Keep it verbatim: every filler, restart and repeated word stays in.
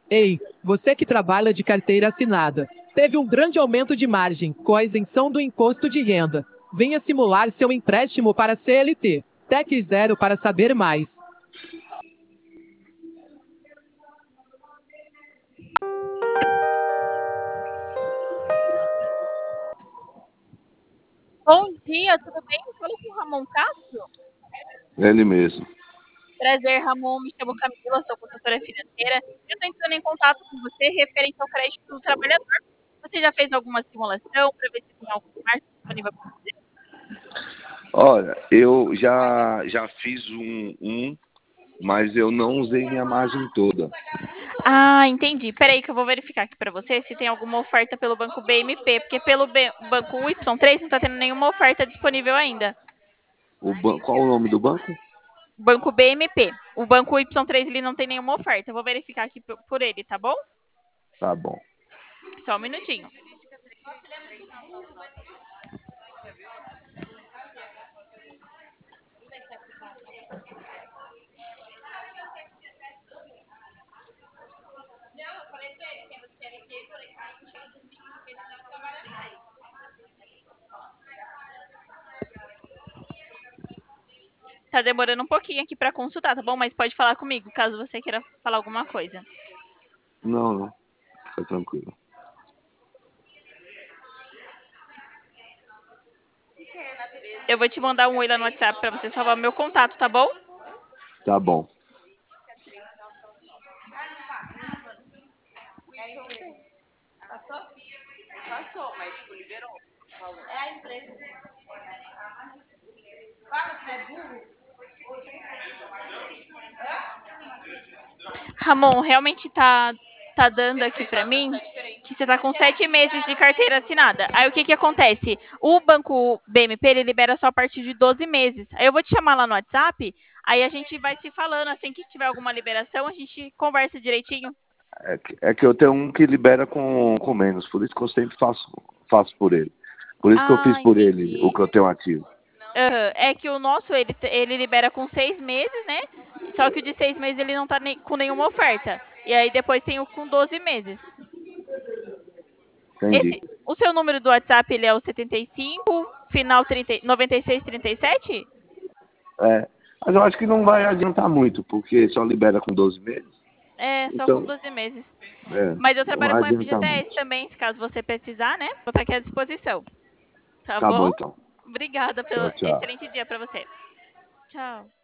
Ei, você que trabalha de carteira assinada, teve um grande aumento de margem com a isenção do imposto de renda. Venha simular seu empréstimo para C L T. Tec Zero para saber mais. Bom dia, tudo bem? Fala com o Ramon Castro. Ele mesmo. Prazer, Ramon. Me chamo Camila, sou consultora financeira. Eu estou entrando em contato com você referente ao crédito do trabalhador. Você já fez alguma simulação para ver se tem algum margem disponível para você? Olha, eu já, já fiz um, um, mas eu não usei minha margem toda. Ah, entendi. Peraí que eu vou verificar aqui para você se tem alguma oferta pelo banco B M P, porque pelo B- banco Y três não está tendo nenhuma oferta disponível ainda. O ban... Qual o nome do banco? Banco B M P. O banco Y três ele não tem nenhuma oferta. Eu vou verificar aqui por por ele, tá bom? Tá bom. Só um minutinho. Tá demorando um pouquinho aqui para consultar, tá bom? Mas pode falar comigo, caso você queira falar alguma coisa. Não, não. Fica tranquilo. Eu vou te mandar um oi lá no WhatsApp para você salvar o meu contato, tá bom? Tá bom. Ramon, realmente tá, tá dando aqui para mim que você tá com sete meses de carteira assinada. Aí o que que acontece? O banco B M P, ele libera só a partir de doze meses. Aí eu vou te chamar lá no WhatsApp, aí a gente vai se falando, assim que tiver alguma liberação, a gente conversa direitinho. É que, é que eu tenho um que libera com, com menos, por isso que eu sempre faço, faço por ele. Por isso que eu fiz Ah, por ele o entendi. que eu tenho ativo. Aham, é que o nosso, ele, te- ele libera com seis meses, né? Só que o de seis meses ele não tá nem- com nenhuma oferta. E aí depois tem o com doze meses. Entendi. Esse, o seu número do WhatsApp, ele é o setenta e cinco, final trinta, noventa e seis, trinta e sete? É, mas eu acho que não vai adiantar muito, porque só libera com doze meses. É, só com Então, doze meses. é, Mas eu não trabalho vai com adiantar F G T S muito. também, se caso você precisar, né? Vou estar aqui à disposição. Tá Tá bom, bom? então. Obrigada pelo Tchau, tchau. excelente dia para você. Tchau.